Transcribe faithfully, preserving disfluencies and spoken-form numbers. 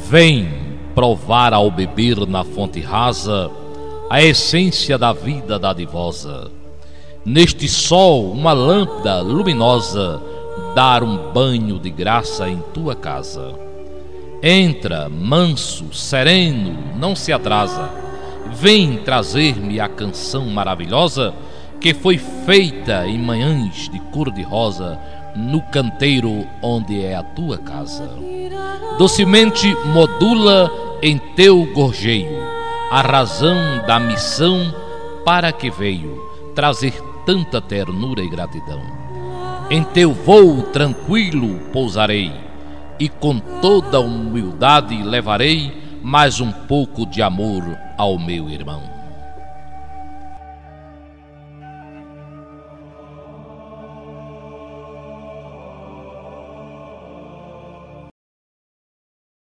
Vem provar ao beber na fonte rasa a essência da vida dadivosa. Neste sol, uma lâmpada luminosa, dar um banho de graça em tua casa. Entra, manso, sereno, não se atrasa. Vem trazer-me a canção maravilhosa que foi feita em manhãs de cor-de-rosa no canteiro onde é a tua casa. Docemente modula em teu gorjeio a razão da missão para que veio trazer tanta ternura e gratidão. Em teu voo tranquilo pousarei e com toda humildade levarei mais um pouco de amor ao meu irmão.